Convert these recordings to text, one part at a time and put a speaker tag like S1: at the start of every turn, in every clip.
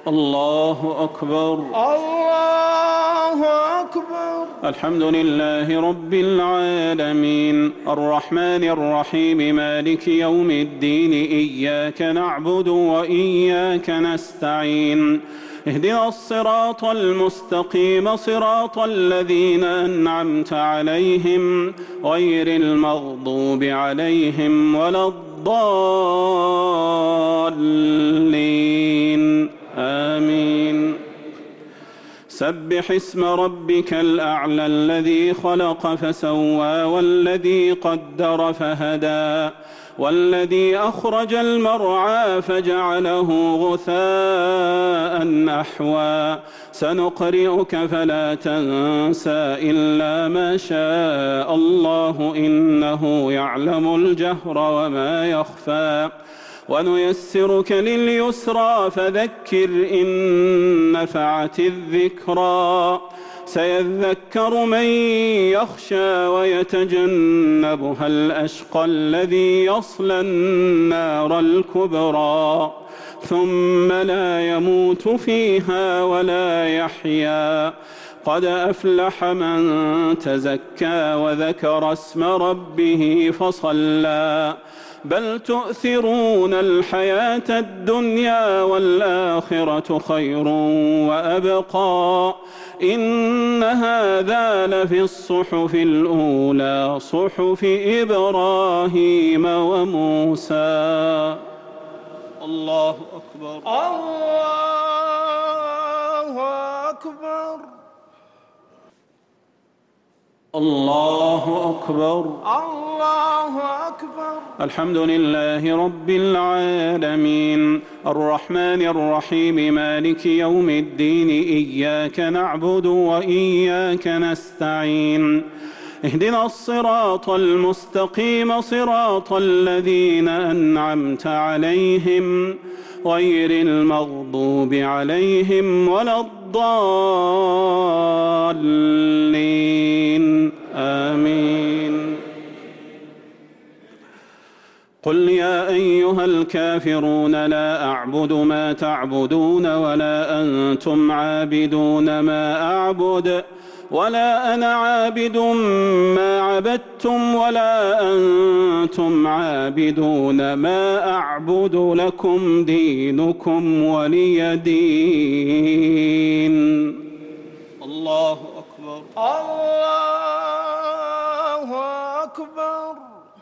S1: الله أكبر.
S2: الله أكبر.
S1: الحمد لله رب العالمين الرحمن الرحيم مالك يوم الدين إياك نعبد وإياك نستعين اهدنا الصراط المستقيم صراط الذين أنعمت عليهم غير المغضوب عليهم ولا الضالين آمين. سبح اسم ربك الأعلى الذي خلق فسوى والذي قدر فهدى والذي أخرج المرعى فجعله غثاء أحوى سنقرئك فلا تنسى إلا ما شاء الله إنه يعلم الجهر وما يخفى ونيسرك لليسرى فذكر إن نفعت الذكرى سيذكر من يخشى ويتجنبها الأشقى الذي يصلى النار الكبرى ثم لا يموت فيها ولا يحيا قد أفلح من تزكى وذكر اسم ربه فصلى بل تؤثرون الحياة الدنيا والآخرة خير وأبقى إن هذا لفي الصحف الأولى صحف إبراهيم وموسى. الله أكبر.
S2: الله أكبر.
S1: الله أكبر.
S2: الله أكبر.
S1: الحمد لله رب العالمين الرحمن الرحيم مالك يوم الدين إياك نعبد وإياك نستعين اهدنا الصراط المستقيم صراط الذين أنعمت عليهم غير المغضوب عليهم ولا الضالين آمين. قل يا أيها الكافرون لا أعبد ما تعبدون ولا أنتم عابدون ما أعبد ولا أنا عابد ما عبدتم ولا أنتم عابدون ما أعبد لكم دينكم ولي دين. الله أكبر.
S2: الله أكبر.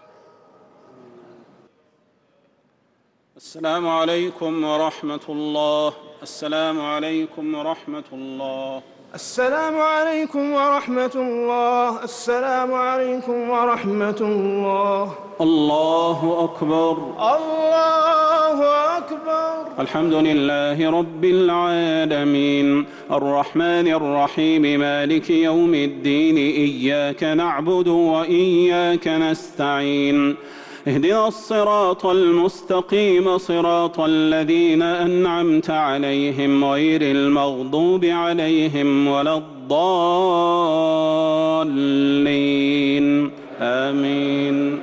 S1: السلام عليكم ورحمة الله. السلام عليكم ورحمة الله.
S2: السلام عليكم ورحمة الله. السلام عليكم ورحمة الله.
S1: الله أكبر.
S2: الله أكبر.
S1: الحمد لله رب العالمين الرحمن الرحيم مالك يوم الدين إياك نعبد وإياك نستعين اهدنا الصراط المستقيم صراط الذين أنعمت عليهم غير المغضوب عليهم ولا الضالين آمين.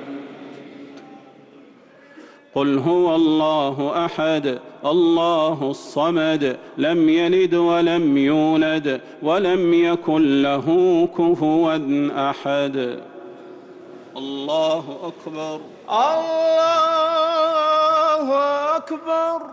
S1: قل هو الله أحد الله الصمد لم يلد ولم يولد ولم يكن له كفوا أحد. الله أكبر.
S2: الله أكبر.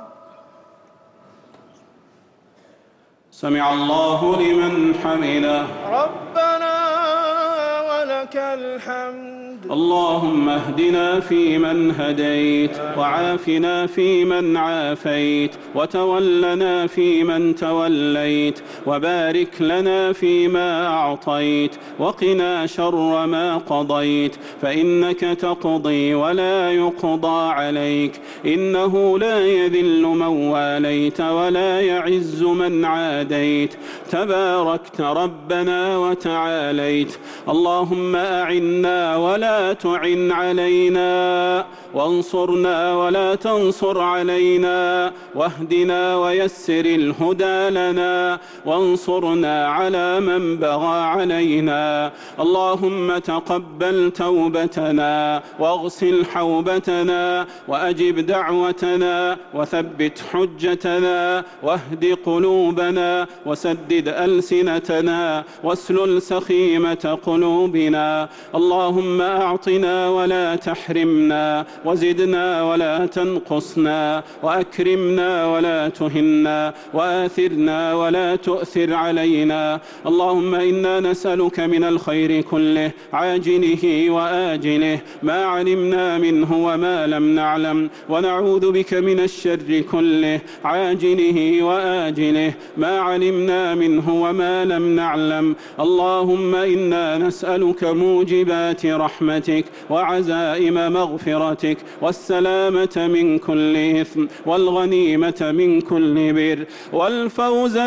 S1: سمع الله لمن حمده.
S2: ربنا ولك الحمد.
S1: اللهم اهدنا فيمن هديت وعافنا فيمن عافيت وتولنا فيمن توليت وبارك لنا فيما أعطيت وقنا شر ما قضيت فإنك تقضي ولا يقضى عليك إنه لا يذل من واليت ولا يعز من عاديت تباركت ربنا وتعاليت. اللهم أعنا ولا ولا تعن علينا، وانصرنا ولا تنصر علينا، واهدنا ويسر الهدى لنا، وانصرنا على من بغى علينا. اللهم تقبل توبتنا، واغسل حوبتنا، وأجب دعوتنا، وثبت حجتنا، واهد قلوبنا، وسدد ألسنتنا، واسلل سخيمة قلوبنا. اللهم أعطنا ولا تحرمنا، وزدنا ولا تنقصنا، وأكرمنا ولا تهنا، وآثرنا ولا تؤثر علينا. اللهم إنا نسألك من الخير كله عاجله وآجله ما علمنا منه وما لم نعلم، ونعوذ بك من الشر كله عاجله وآجله ما علمنا منه وما لم نعلم. اللهم إنا نسألك موجبات رحمتك، وعزائم مغفرتك، والسلامة من كل إثم، والغنيمة من كل بر، والفوز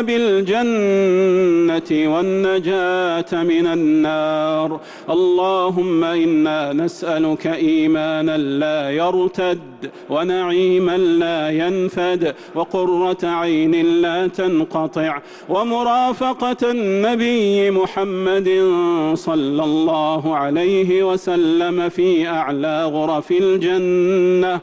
S1: بالجنة، والنجاة من النار. اللهم إنا نسألك إيمانا لا يرتد، ونعيما لا ينفد، وقرة عين لا تنقطع، ومرافقة النبي محمد صلى الله عليه وسلم في أعلى غرف الجنة،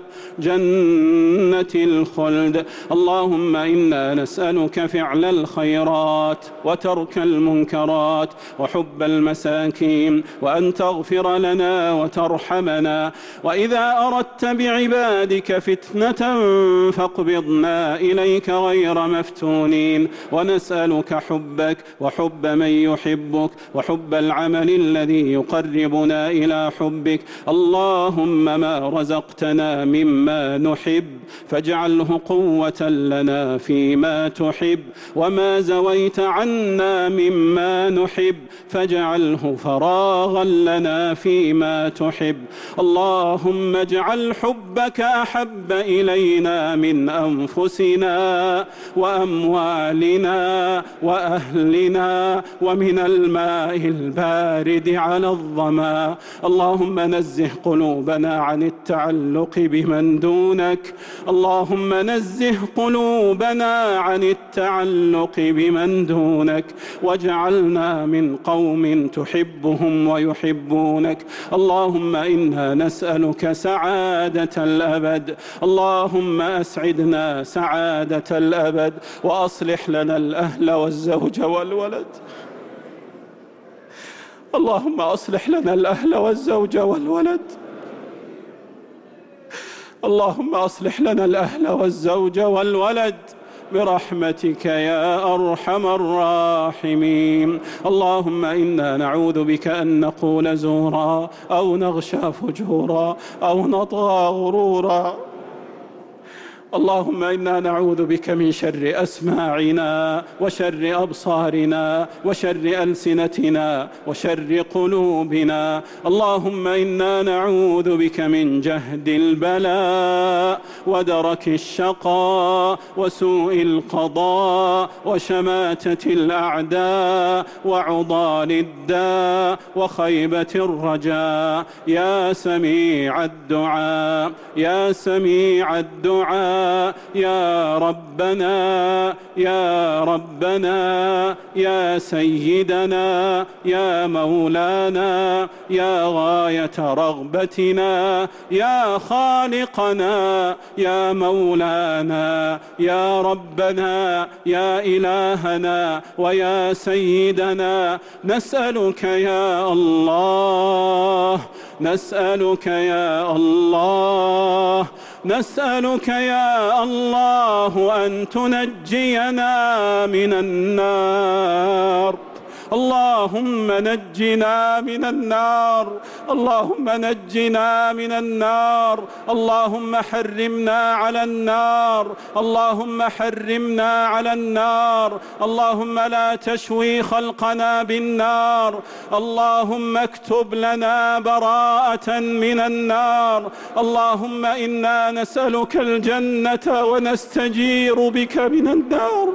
S1: جنة الخلد. اللهم إنا نسألك فعل الخيرات، وترك المنكرات، وحب المساكين، وأن تغفر لنا وترحمنا. وإذا أردت بعبادك فتنة فاقبضنا إليك غير مفتونين. ونسألك حبك، وحب من يحبك، وحب العمل الذي يقربنا إلى حبك. اللهم ما رزقتنا مما نحب فاجعله قوة لنا فيما تحب، وما زويت عنا مما نحب فاجعله فراغا لنا فيما تحب. اللهم اجعل حبك أحب إلينا من أنفسنا، وأموالنا، وأهلنا، ومن الماء البارد على الظما. اللهم نزه قلوبنا عن التعلق بمن دونك. اللهم نزه قلوبنا عن التعلق بمن دونك، واجعلنا من قوم تحبهم ويحبونك. اللهم إنا نسألك سعادة الأبد. اللهم أسعدنا سعادة الأبد، وأصلح لنا الأهل والزوج والولد. اللهم أصلح لنا الأهل والزوج والولد. اللهم أصلح لنا الأهل والزوج والولد برحمتك يا أرحم الراحمين. اللهم إنا نعوذ بك أن نقول زورا، أو نغشى فجورا، أو نطغى غرورا. اللهم إنا نعوذ بك من شر أسماعنا، وشر أبصارنا، وشر ألسنتنا، وشر قلوبنا. اللهم إنا نعوذ بك من جهد البلاء، ودرك الشقاء، وسوء القضاء، وشماتة الأعداء، وعضال الداء، وخيبة الرجاء. يا سميع الدعاء، يا سميع الدعاء، يا ربنا، يا ربنا، يا سيدنا، يا مولانا، يا غاية رغبتنا، يا خالقنا، يا مولانا، يا ربنا، يا إلهنا، ويا سيدنا. نسألك يا الله، نسألك يا الله، نسألك يا الله أن تنجينا من النار. اللهم نجنا من النار، اللهم نجنا من النار. اللهم حرمنا على النار، اللهم حرمنا على النار. اللهم لا تشوي خلقنا بالنار. اللهم اكتب لنا براءة من النار. اللهم إنا نسألك الجنة ونستجير بك من النار.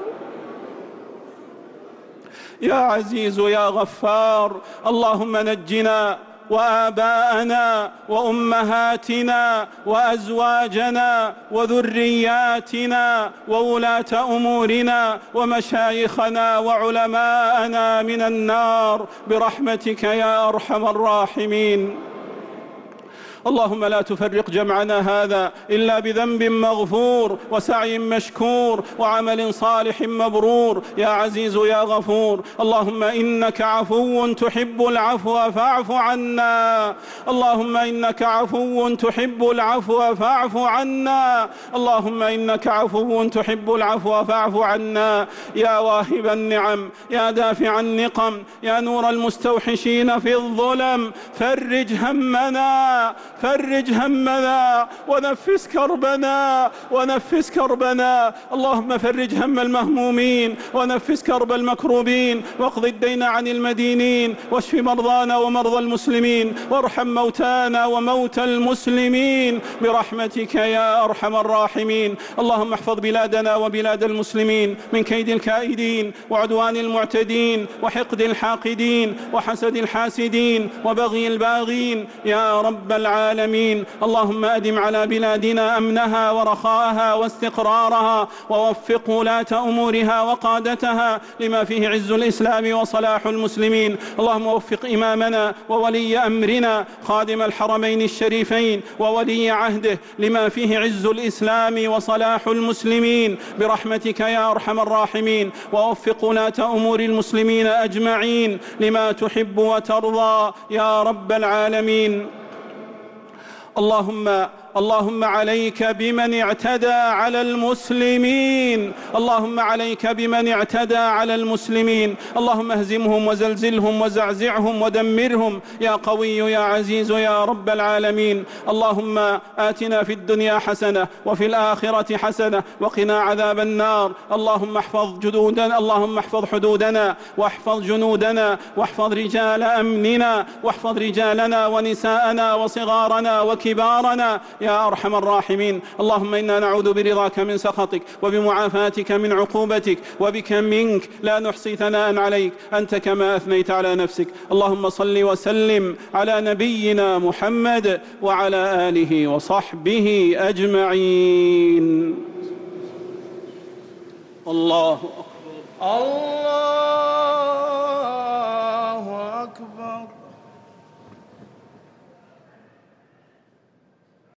S1: يا عزيز يا غفار، اللهم نجنا وآباءنا وأمهاتنا وأزواجنا وذرياتنا وولاة أمورنا ومشايخنا وعلماءنا من النار برحمتك يا أرحم الراحمين. اللهم لا تفرق جمعنا هذا إلا بذنب مغفور وسعي مشكور وعمل صالح مبرور يا عزيز يا غفور. اللهم إنك عفو تحب العفو فاعف عنا. اللهم إنك عفو تحب العفو فاعف عنا. اللهم إنك عفو تحب العفو فاعف عنا. يا واهب النعم، يا دافع النقم، يا نور المستوحشين في الظلم، فرج همنا، فرج همنا ونفس كربنا، ونفس كربنا. اللهم فرج هم المهمومين ونفس كرب المكروبين، واقض الدين عن المدينين، واشف مرضانا ومرضى المسلمين، وارحم موتانا وموتى المسلمين برحمتك يا أرحم الراحمين. اللهم احفظ بلادنا وبلاد المسلمين من كيد الكائدين وعدوان المعتدين وحقد الحاقدين وحسد الحاسدين وبغي الباغين يا رب العالمين. اللهم أدم على بلادنا أمنها ورخاءها واستقرارها، ووفق ولاة أمورها وقادتها لما فيه عز الإسلام وصلاح المسلمين. اللهم وفق إمامنا وولي أمرنا خادم الحرمين الشريفين وولي عهده لما فيه عز الإسلام وصلاح المسلمين برحمتك يا أرحم الراحمين. ووفق ولاة أمور المسلمين أجمعين لما تحب وترضى يا رب العالمين. اللهم عليك بمن اعتدى على المسلمين، اللهم عليك بمن اعتدى على المسلمين. اللهم اهزمهم وزلزلهم وزعزعهم ودمرهم يا قوي يا عزيز يا رب العالمين. اللهم آتنا في الدنيا حسنة وفي الآخرة حسنة وقنا عذاب النار. اللهم احفظ جدودنا، اللهم احفظ حدودنا واحفظ جنودنا واحفظ رجال أمننا واحفظ رجالنا ونساءنا وصغارنا وكبارنا يا أرحم الراحمين. اللهم إنا نعوذ برضاك من سخطك وبمعافاتك من عقوبتك وبك منك لا نحصي ثناء عليك أنت كما أثنيت على نفسك. اللهم صل وسلم على نبينا محمد وعلى آله وصحبه أجمعين. الله أكبر.
S2: الله